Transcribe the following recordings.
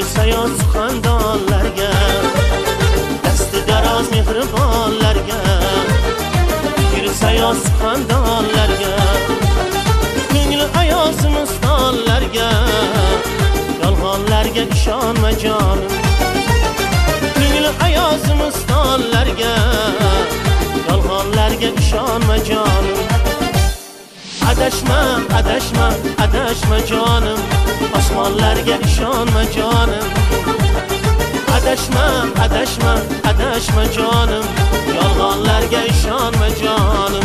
yursa yoz suxandonlarga, dasti daroz mehribonlarga, yursa yoz suxandonlarga, ko'ngli ayoz mistonlarga, yolg'onlarga ishonma jonim, ko'ngli ayoz mistonlarga, yolg'onlarga ishonma jonim. Adashma, adashma, adashma jonim, osmonlarga ishonma jonim. Adashma, adashma, adashma jonim, yolg'onlarga ishonma jonim.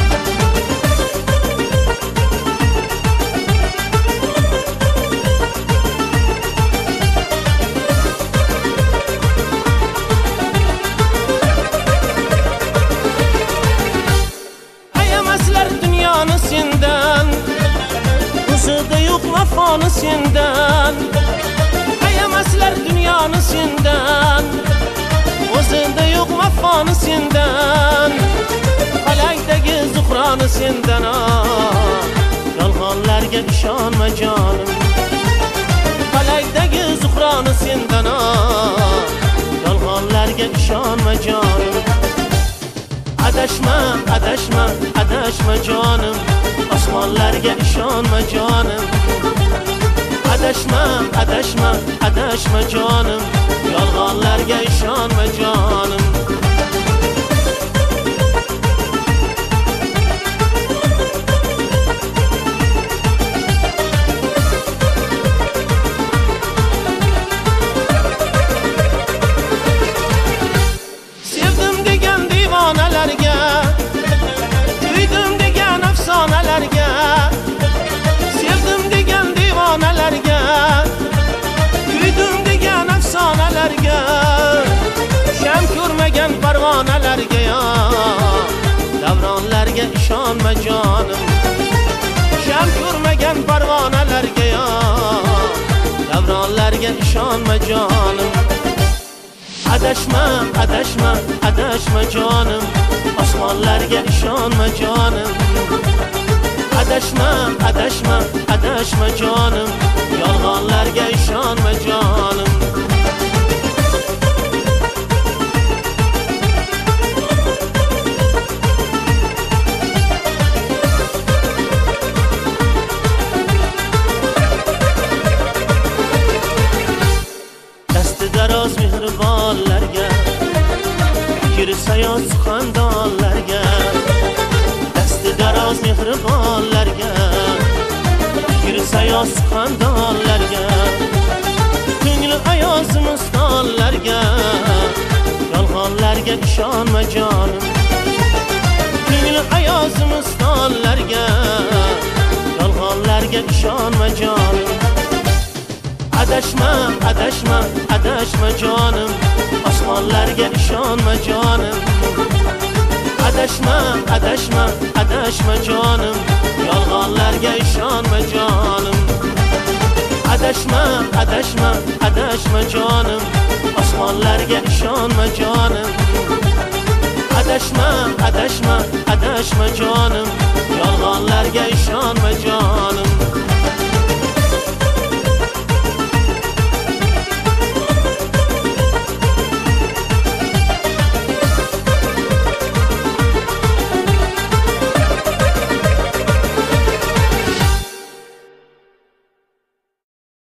Ayamaslar dunyoni sendan, o'zida yo'q vafoni sendan. Ayamaslar dunyoni sendan, o'zida yo'q vafoni sendan. Falaydagi zuhroni sendan, yolg'onlarga ishonma jonim. Falaydagi zuhroni sendan, yolg'onlarga ishonma jonim. Adashma, adashma, adashma jonim, osmonlarga ishonma jonim. Adashma, adashma, adashma jonim, yolg'onlarga ishonma jonim. Sevdim degan divonalarga, kuydim degan afsonalarga, sevdim degan divonalarga, kuydim degan afsonalarga, sham ko'rmagan parvonalarga, davronlarga ishonma jonim. Sham ko'rmagan parvonalarga, davronlarga ishonma jonim. Adashma, adashma, adashma jonim, osmonlarga ishonma jonim. Adashma, adashma, adashma jonim, yolg'onlarga ishonma jonim. Dasti daroz mehribonlarga, yursa yoz suxandonlarga, dasti daroz mehribonlarga, yursa yoz suxandonlarga, ko'ngli ayoz mistonlarga, yolg'onlarga ishonma jonim. Ko'ngli ayoz mistonlarga, yolg'onlarga ishonma jonim. Adashma, adashma, adashma jonim, osmonlarga ishonma jonim. Adashma, adashma, adashma jonim, yolg'onlarga ishonma jonim. Adashma, adashma, adashma jonim, osmonlarga ishonma jonim. Adashma, adashma, adashma jonim, yolg'onlarga ishonma jonim.